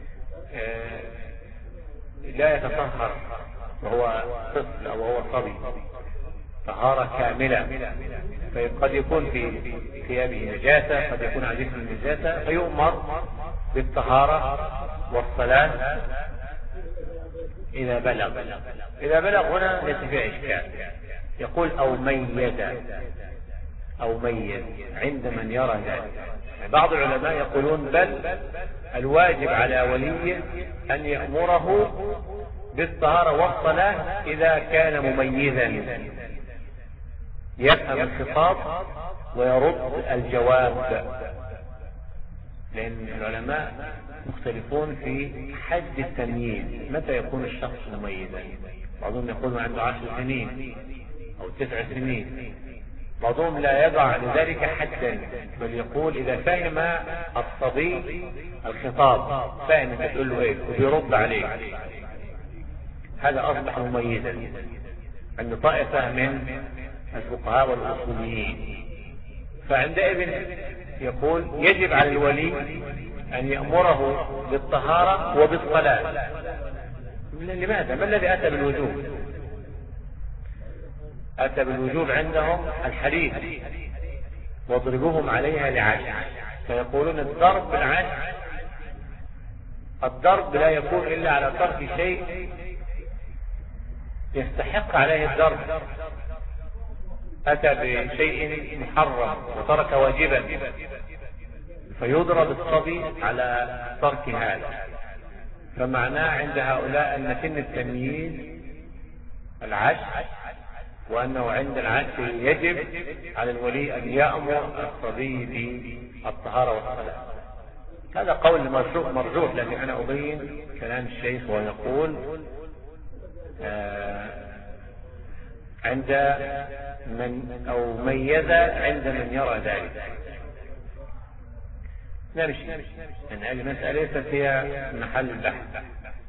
لا يتطهر وهو طفل أو هو صبي طهارة كاملة، فقد يكون في ثيابه نجاسة، قد يكون على جسمه نجاسة، فيؤمر بالطهارة والصلاة إذا بلغ. إذا بلغ هنا ليس فيه إشكال. يقول أو ميز أو ميز عند من يرى ذلك. بعض العلماء يقولون بل الواجب على وليه أن يأمره بالطهارة والصلاة إذا كان مميزا يفهم الخطاب ويرد الجواب، لأن العلماء مختلفون في حد التمييز، متى يكون الشخص مميزا. بعضهم يقول عنده عشر سنين أو تسع سنين، بعضهم لا يضع لذلك حدا، بل يقول إذا فهم الصبي الخطاب، فهم أنت تقول له إيه ويرد عليك، هذا أصبح مميزا عند طائفة من الفقهاء والأصوليين. فعندئذ يقول يجب على الولي أن يأمره بالطهارة وبالصلاة. لماذا؟ ما الذي أتى بالوجوب؟ أتى بالوجوب عندهم الحديث واضربوهم عليها لعشر، فيقولون الضرب بالعشر، الضرب لا يكون إلا على ترك شيء يستحق عليه الضرب، أتى بشيء محرم وترك واجبا فيضرب الصبي على ترك هذا. فمعناه عند هؤلاء أن سن التمييز العشر، وأنه عند العشر يجب على الولي أن يأمر الصبي بالطهارة والصلاة. هذا قول مرجوح مرجوح لكن أنا أبين كلام الشيخ ويقول آه عند من أو ميز عند من يرى ذلك. نمشي أن هذه المسألة ليست هي محل البحث.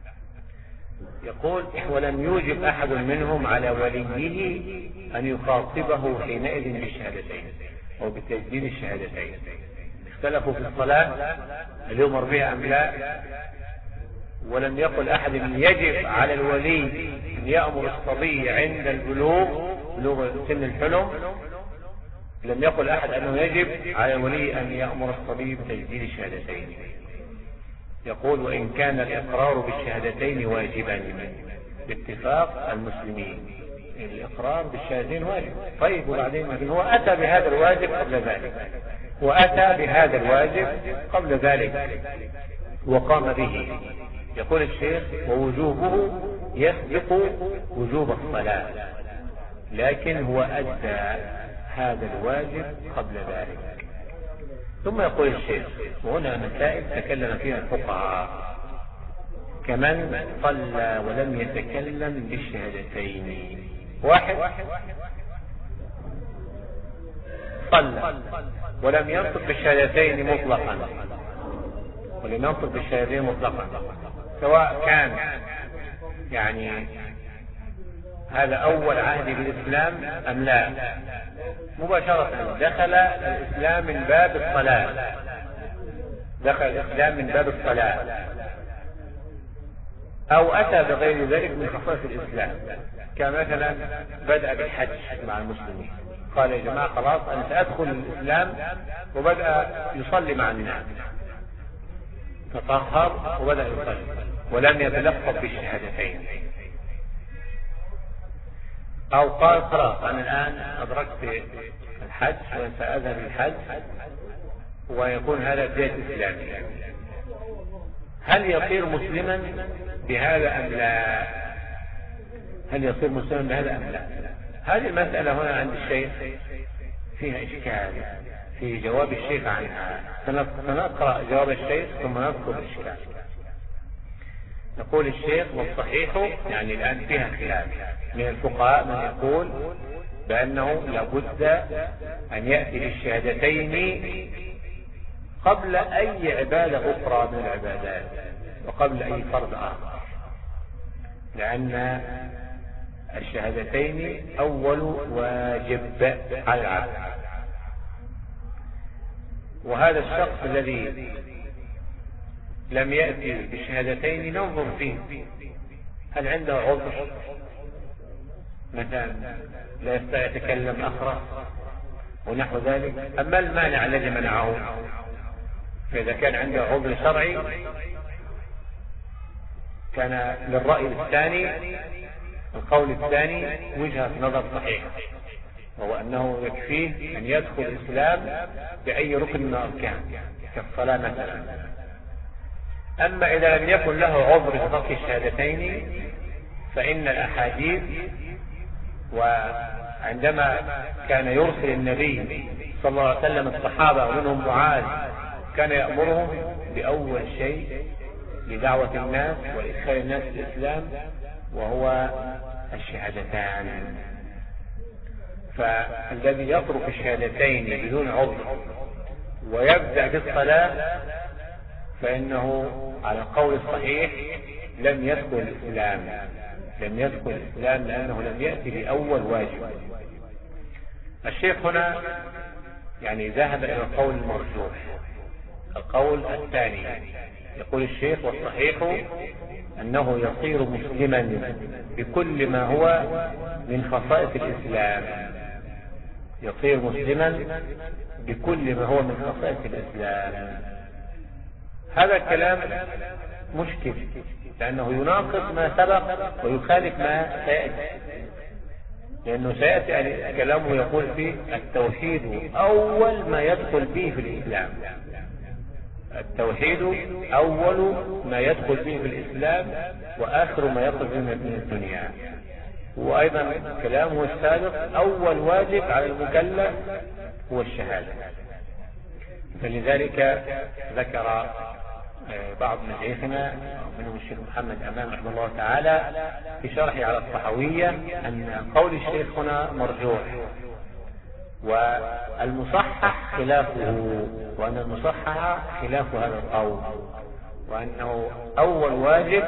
يقول ولم يوجب أحد منهم على وليه أن يخاطبه حينئذ بالشهادتين أو بتجديد الشهادتين. اختلفوا في الصلاة هل يؤمر بها أم لا، ولم يقل أحد يجب على الولي أن يأمر الصبي عند البلوغ بلوغ سن الحلم، لم يقل أحد أنه يجب على الولي أن يأمر الصبي بتجديد الشهادتين. يقول وإن كان الإقرار بالشهادتين واجبا باتفاق المسلمين، الإقرار بالشهادتين واجب. طيب وبعدين لكن هو أتى بهذا الواجب قبل ذلك، وأتى بهذا الواجب قبل ذلك وقام به. يقول الشيخ ووجوبه يسبق وجوب الصلاة، لكن هو أدى هذا الواجب قبل ذلك. ثم يقول الشيخ وهنا مسائل تكلم فيها الفقهاء كمن صلى ولم يتكلم بالشهادتين. واحد صلى ولم ينطق بالشهادتين مطلقا ولم ينطق بالشهادتين مطلقا سواء كان يعني هذا أول عهد بالإسلام أم لا، مباشرة دخل الإسلام من باب الصلاة دخل الإسلام من باب الصلاة أو أتى بغير ذلك من خصائص الإسلام، كمثلا بدأ بالحج مع المسلمين، قال يا جماعة خلاص أنا سأدخل الإسلام، وبدأ يصلي مع الناس تطهر وبدأ يصلي ولم يتلفظ بالشهادتين. أو قال خلاص أنا الآن أدركت الحج وسأذهب للحج ويكون هذا بداية إسلامي، هل يصير مسلما بهذا أم لا؟ هل يصير مسلما بهذا أم لا؟ هذه المسألة هنا عند الشيخ فيها إشكال في جواب الشيخ عنها. سنقرأ جواب الشيخ ثم نذكر الإشكال. يقول الشيخ: والصحيح، يعني الآن فيها خلاف من الفقهاء من يقول بأنه لابد أن يأتي بالشهادتين قبل أي عبادة أخرى من العبادات وقبل أي فرض آخر، لأن الشهادتين أول واجب على العبد. وهذا الشخص الذي لم يأتي بالشهادتين ننظر فيه، هل عنده عذر؟ مثلا لا يستطيع يتكلم أخرس ونحو ذلك، أما المانع الذي منعه، فإذا كان عنده عذر شرعي كان للرأي الثاني القول الثاني وجهة نظر صحيح، وهو أنه يكفيه أن يدخل الإسلام بأي ركن من الأركان كالصلاة مثلا. أما إذا لم يكن له عذر بترك الشهادتين فإن الأحاديث، وعندما كان يرسل النبي صلى الله عليه وسلم الصحابة ومنهم معاذ كان يأمرهم بأول شيء لدعوة الناس وإدخال الناس في الإسلام وهو الشهادتان. فالذي يترك الشهادتين بدون عذر ويبدأ بالصلاة فإنه على القول الصحيح لم يدخل الإسلام لم يدخل الإسلام لأنه لم يأتي بأول واجب. الشيخ هنا يعني ذهب إلى القول المرجوح، القول الثاني. يقول الشيخ: والصحيح أنه يصير مسلما بكل ما هو من خصائص الإسلام، يصير مسلما بكل ما هو من خصائص الإسلام. هذا الكلام مشكل لأنه يناقض ما سبق ويخالف ما سيأتي، لأنه سيأتي كلامه يقول فيه التوحيد أول ما يدخل به في الإسلام، التوحيد أول ما يدخل به في الإسلام وآخر ما يدخل به من الدنيا. وأيضا كلامه السابق أول واجب على المكلف هو الشهادة. فلذلك ذكر بعض مشايخنا منهم الشيخ محمد أمام رحمه الله تعالى في شرحه على الطحاوية أن قول الشيخ هنا مرجوح، والمصحح خلافه، وأن المصحح خلاف هذا القول، وأنه أول واجب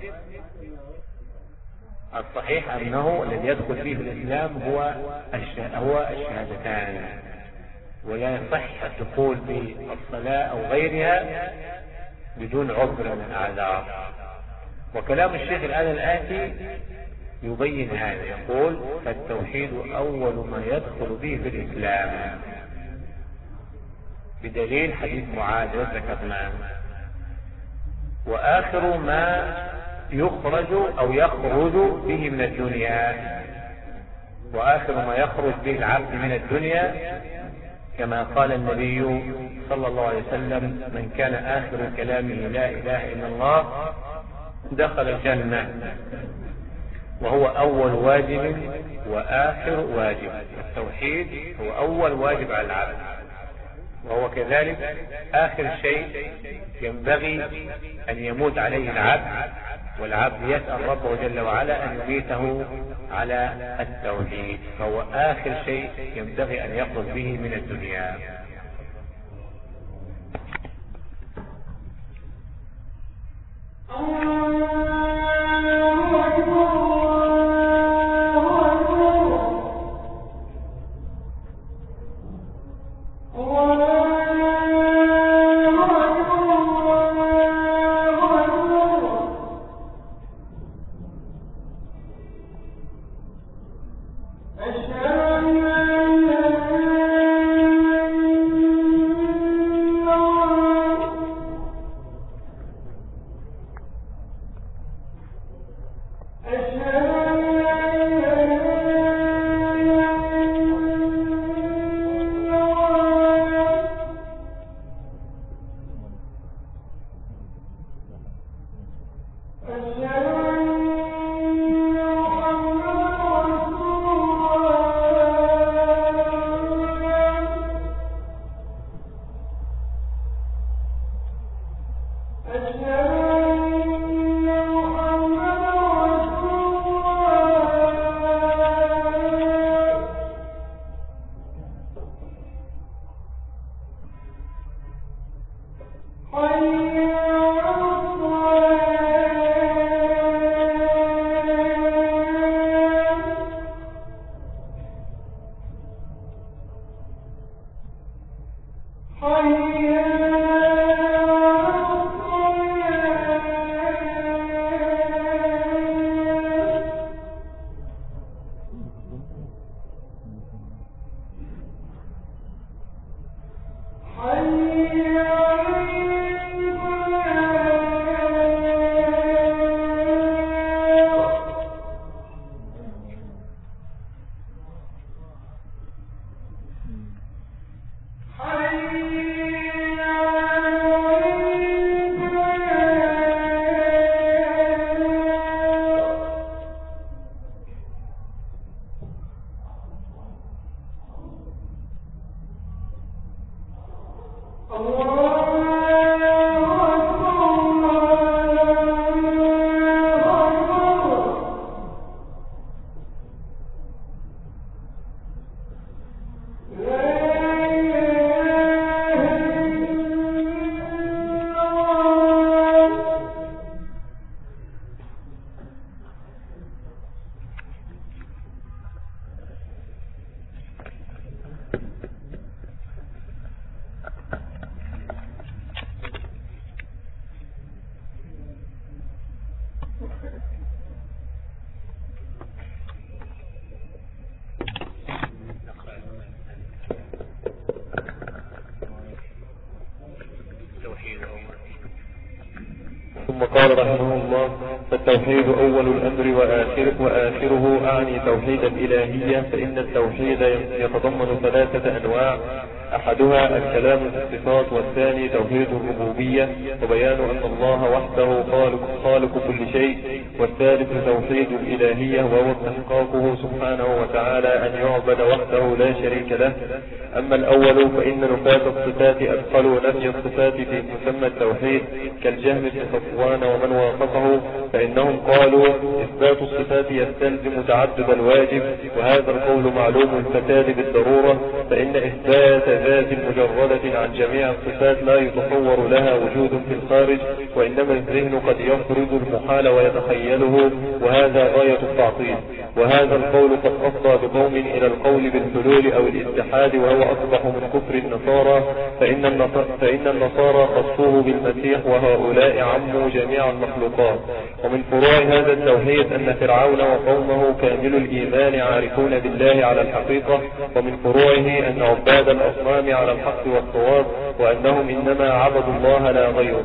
الصحيح أنه الذي يدخل فيه في الإسلام هو هو الشهادتان، ولا يصح الدخول بالصلاة أو غيرها بدون عذر من الأعذار. وكلام الشيخ الآن الآتي يبين هذا، يقول: فالتوحيد أول ما يدخل به في الإسلام، بدليل حديث معاذ ذكرناه، وآخر ما يخرج أو يخرج به من الدنيا، وآخر ما يخرج به العبد من الدنيا كما قال النبي صلى الله عليه وسلم: من كان آخر كلامه لا إله إلا الله دخل الجنة. وهو أول واجب وآخر واجب، التوحيد هو أول واجب على العبد، وهو كذلك آخر شيء ينبغي أن يموت عليه العبد، والعبد يسأل ربه جل وعلا أن يميته على التوحيد، فهو آخر شيء ينبغي أن يخرج به من الدنيا. أشهد ثم قال رحمه الله: فالتوحيد أول الأمر وآخره, وآخره أعني توحيد الإلهية، فإن التوحيد يتضمن ثلاثة أنواع: أحدها الكلام في الصفات، والثاني توحيد الربوبية وبيان أن الله وحده خالق, خالق كل شيء، والثالث توحيد الإلهية وهو استحقاقه سبحانه وتعالى أن يعبد وحده لا شريك له. أما الأول فإن نفاة الصفات أدخلوا نفي الصفات في مسمى التوحيد كالجهم بن صفوان ومن وافقه، فإنهم قالوا إثبات الصفات يستلزم تعدد الواجب، وهذا القول معلوم الفساد بالضرورة، فإن إثبات ذات مجردة عن جميع الصفات لا يتصور لها وجود في الخارج، وإنما الذهن قد يفرض المحال ويتخيله، وهذا غاية التعطيل. وهذا القول قد أفضى بقوم إلى القول بالحلول أو الاتحاد، وهو أصبح من كفر النصارى، فإن النصارى, فإن النصارى خصوه بالمسيح، وهؤلاء عموا جميع المخلوقات. ومن فروع هذا التوحيد أن فرعون وقومه كامل الإيمان عارفون بالله على الحقيقة، ومن فروعه أن عباد الأصنام على الحق والصواب، وأنهم إنما عبدوا الله لا غيره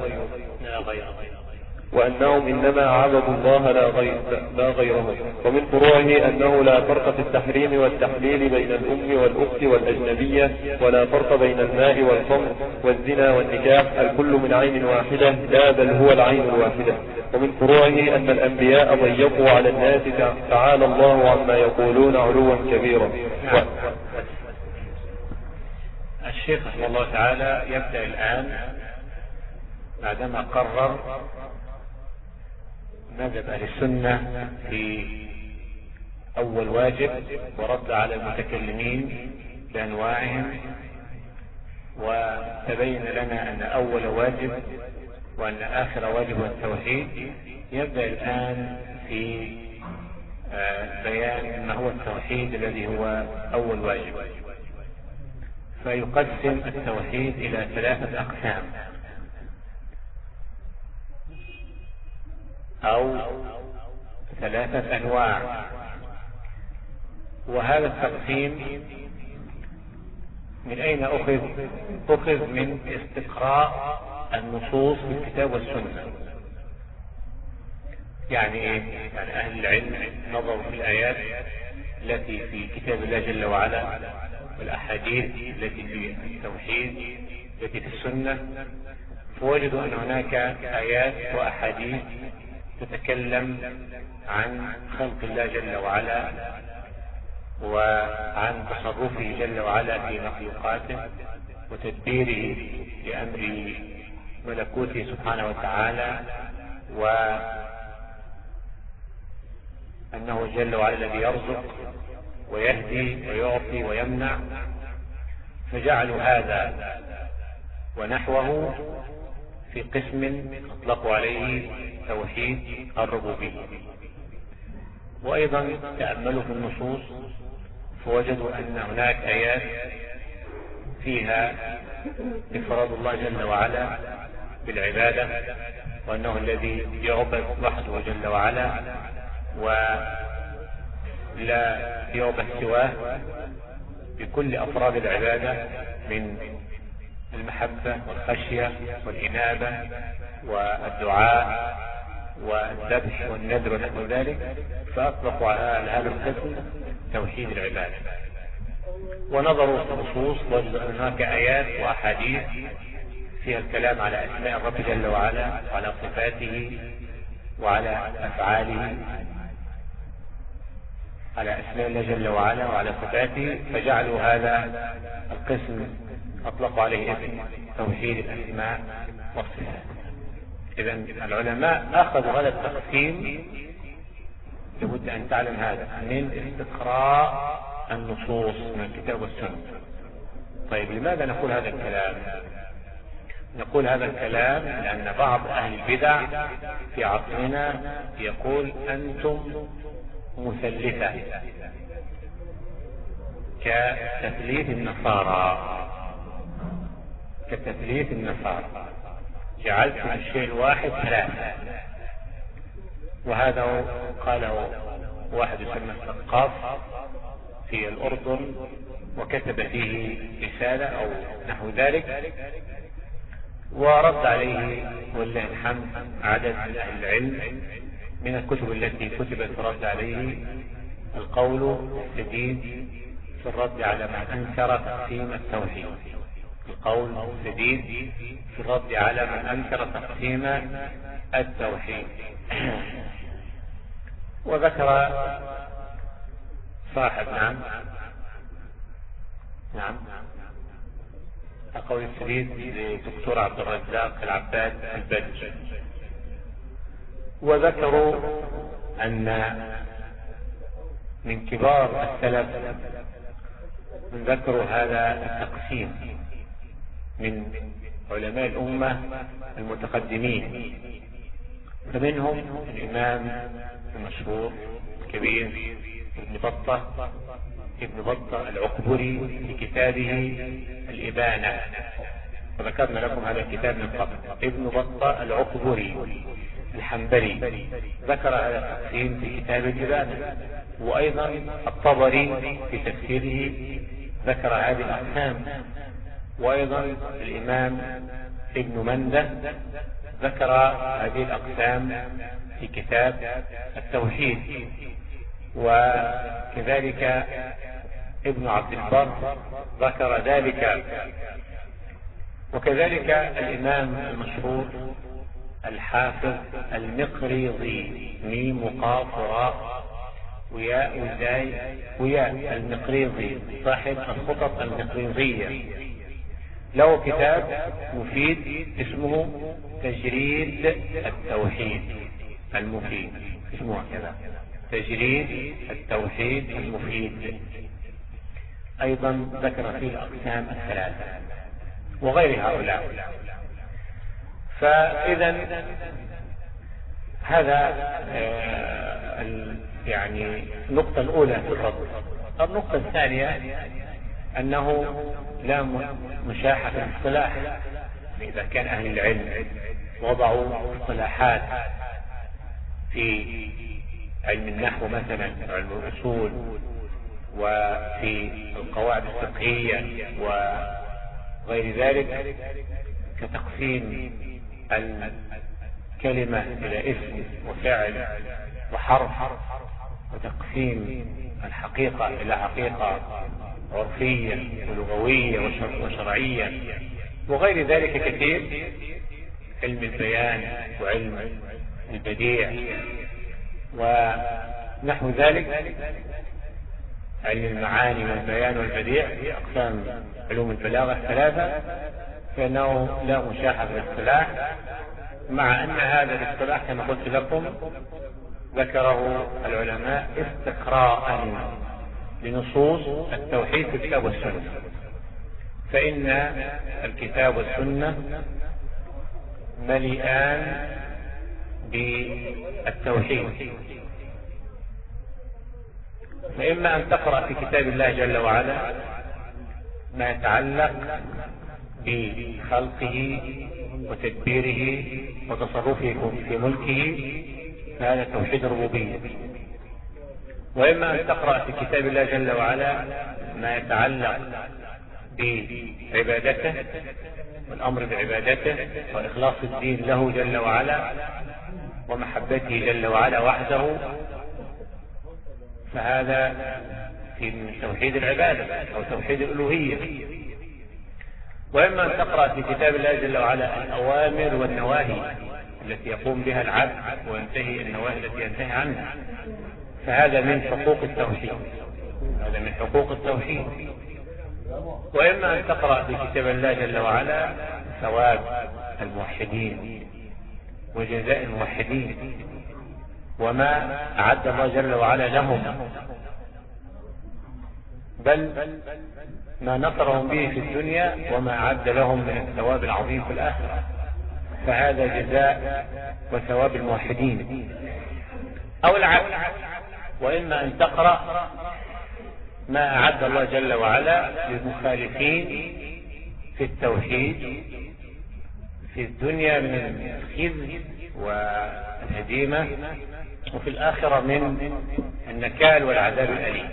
وأنهم إنما عبدوا الله لا, غير لا غيره. ومن فروعه أنه لا فرق في التحريم والتحليل بين الأم والأخت والأجنبية، ولا فرق بين الماء والخمر والزنا والنكاح، الكل من عين واحدة، لا بل هو العين الواحدة. ومن فروعه أن الأنبياء ضيقوا على الناس تعالى الله عما يقولون علوا كبيرا. و... الشيخ رحمه الله تعالى يبدأ الآن بعدما قرر مذهب أهل السنة في أول واجب، ورد على المتكلمين بأنواعهم، وتبين لنا أن أول واجب وأن آخر واجب هو التوحيد. يبدأ الآن في بيان ما هو التوحيد الذي هو أول واجب، فيقسم التوحيد إلى ثلاثة أقسام أو ثلاثة أنواع. وهذا التقسيم من أين أخذ؟ أخذ من استقراء النصوص في الكتاب والسنة. يعني إيه؟ يعني أهل العلم نظروا في الآيات التي في كتاب الله جل وعلا، والأحاديث التي في التوحيد التي في السنة، فوجدوا أن هناك آيات وأحاديث تتكلم عن خلق الله جل وعلا وعن تصرفه جل وعلا في مخلوقاته وتدبيره لأمر ملكوته سبحانه وتعالى، وأنه جل وعلا الذي يرزق ويهدي ويعطي ويمنع، فجعلوا هذا ونحوه في قسم أطلقوا عليه توحيد الربوبية. وأيضا تأملوا في النصوص فوجدوا أن هناك آيات فيها إفراد الله جل وعلا بالعبادة، وأنه الذي يعبد وحده جل وعلا ولا يعبد سواه بكل أفراد العبادة من المحبة والخشية والإنابة والدعاء والذبح والنذر ونحو ذلك، فأطلقوا على هذا القسم توحيد العبادة. ونظروا في النصوص وهناك آيات وأحاديث فيها الكلام على أسماء الرب جل وعلا وعلى صفاته وعلى أفعاله، على أسماء الله جل وعلا وعلى صفاته، فجعلوا هذا القسم أطلقوا عليه اسم توحيد الأسماء والصفات. إذن العلماء أخذوا هذا التقسيم، لابد أن تعلم هذا من استقراء النصوص من الكتاب والسنة. طيب لماذا نقول هذا الكلام؟ نقول هذا الكلام لأن بعض أهل البدع في عصرنا يقول أنتم مثلثة كتثليث النصارى، كتثليث النصارى جعلتم الشيء الواحد ثلاثة. وهذا قاله واحد يسمى الثقاف في الأردن، وكتب فيه رسالة أو نحو ذلك، ورد عليه والله الحمد عدد من أهل العلم من الكتب التي كتبت رد عليه. القول السديد في الرد على من أنكر تقسيم التوحيد، القول السديد في الرد على من أنكر تقسيم التوحيد. وذكر صاحب نعم نعم القول السديد للدكتور عبد الرزاق العباد البدر، وذكروا أن من كبار السلف من ذكروا هذا التقسيم من علماء الأمة المتقدمين، فمنهم الإمام المشهور الكبير ابن بطة ابن بطة العقبري في كتابه الإبانة، وذكرنا لكم هذا الكتاب من قبل. ابن بطة العقبري الحنبلي ذكر هذا التقسيم في كتاب الإبانة، وأيضا الطبري في تفسيره ذكر هذه الأقسام، وأيضا الإمام ابن منده ذكر هذه الأقسام في كتاب التوحيد، وكذلك ابن عبد البر ذكر ذلك، وكذلك الإمام المشهور الحافظ المقريضي ميم قاف راء وياء وزاي وياء المقريضي صاحب الخطط المقريضية، له كتاب مفيد اسمه تجريد التوحيد المفيد، اسمه كذا تجريد التوحيد المفيد. أيضا ذكر فيه الأقسام الثلاثة وغير هؤلاء. فإذا هذا يعني النقطة الأولى في الرد. النقطة الثانية أنه لا مشاحة في الاصطلاح، إذا كان أهل العلم وضعوا اصطلاحات في علم النحو مثلا علم الأصول وفي القواعد الفقهية وغير ذلك كتقسيم الكلمة إلى اسم وفعل وحرف، وتقسيم الحقيقة إلى حقيقة عرفية ولغوية وشرعية وغير ذلك كثير، علم البيان وعلم البديع ونحو ذلك، علم المعاني والبيان والبديع في أقسام علوم البلاغة الثلاثة، فإنه لا مشاحة في الاصطلاح، مع أن هذا الاصطلاح كما قلت لكم ذكره العلماء استقراء لنصوص التوحيد في الكتاب والسنة، فإن الكتاب والسنة مليئان بالتوحيد. فإما أن تقرأ في كتاب الله جل وعلا ما يتعلق بخلقه وتدبيره وتصرفه في ملكه، فهذا توحيد الربوبية. وإما أن تقرأ في كتاب الله جل وعلا ما يتعلق بعبادته والأمر بعبادته وإخلاص الدين له جل وعلا ومحبته جل وعلا وحده، فهذا في توحيد العبادة أو توحيد الألوهية. وإما أن تقرأ في كتاب الله جل وعلا الأوامر والنواهي التي يقوم بها العبد وينتهي النواهي التي ينتهي عنها، فهذا من حقوق التوحيد، هذا من حقوق التوحيد. وإما أن تقرأ في كتاب الله جل وعلا ثواب الموحدين وجزاء الموحدين وما أعد الله جل وعلا لهم، بل ما نصرهم به في الدنيا وما أعد لهم من الثواب العظيم في الآخرة، فهذا جزاء وثواب الموحدين. أو العكس، وإما أن تقرأ ما أعد الله جل وعلا للمخالفين في التوحيد في الدنيا من الخزي والهزيمة، وفي الآخرة من النكال والعذاب الأليم.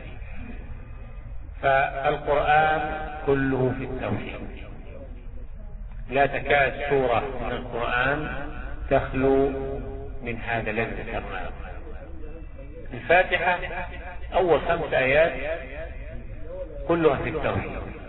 فالقرآن كله في التوحيد، لا تكاد سورة من القرآن تخلو من هذا الذي ذكرناه. الفاتحة أول خمس آيات كلها في التوحيد،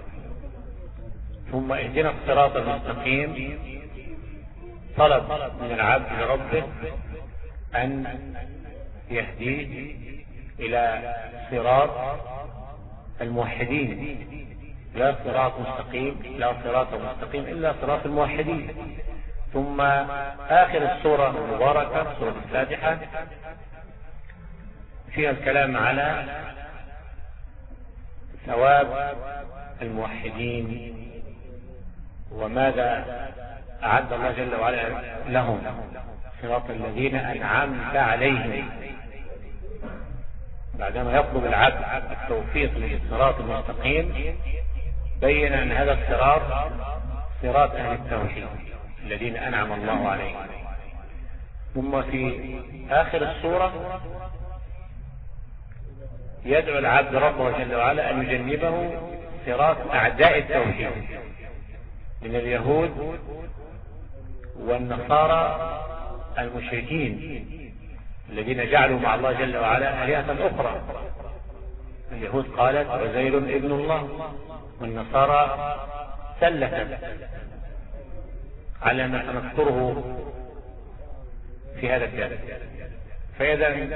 ثم اهدنا الصراط المستقيم طلب من العبد لربه أن يهديه إلى صراط الموحدين، لا صراط مستقيم لا صراط مستقيم إلا صراط الموحدين. ثم آخر السورة المباركة سورة الفاتحة فيها الكلام على ثواب الموحدين وماذا أعد الله جل وعلا لهم، صراط الذين أنعمت عليهم. بعدما يطلب العبد التوفيق للصراط المستقيم بين أن هذا الصراط صراط أهل التوحيد الذين أنعم الله عليهم. ثم في آخر السورة يدعو العبد ربه جل وعلا أن يجنبه صراط أعداء التوحيد من اليهود والنصارى المشركين الذين جعلوا مع الله جل وعلا آلهة أخرى. اليهود قالت عزير ابن الله، والنصارى سلفت على ما سنذكره في هذا الكتاب. فإذا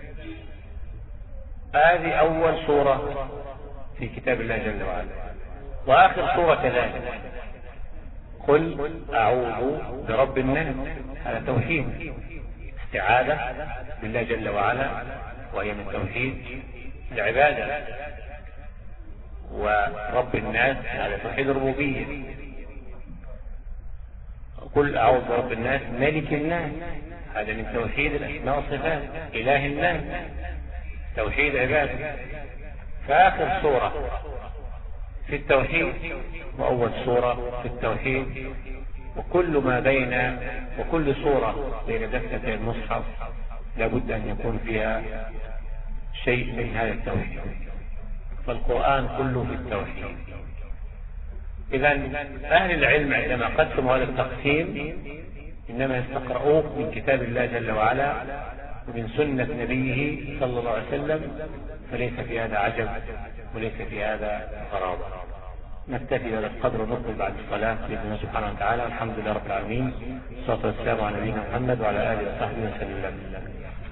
هذه أول سورة في كتاب الله جل وعلا، وآخر سورة كذلك قل أعوذ برب الناس، هذا توحيد، استعاذة بالله جل وعلا وهي من توحيد العبادة. ورب الناس هذا توحيد الربوبية. قل أعوذ برب الناس ملك الناس، هذا من توحيد الأسماء والصفات، إله الناس، توحيد عبادة. فآخر سورة في التوحيد وأول سورة في التوحيد، وكل ما بين وكل سورة بين دفتي المصحف لابد أن يكون فيها شيء من هذا التوحيد، فالقرآن كله في التوحيد. إذا أهل العلم عندما قسموا هذا التقسيم إنما يستقرؤوه من كتاب الله جل وعلا ومن سنة نبيه صلى الله عليه وسلم، فليس في هذا عجب وليس في هذا غرابة. نكتفي بهذا القدر ونقبل بعد الصلاة بإذن الله سبحانه وتعالى. الحمد لله رب العالمين، والصلاة والسلام على نبينا محمد وعلى آله وصحبه وسلم.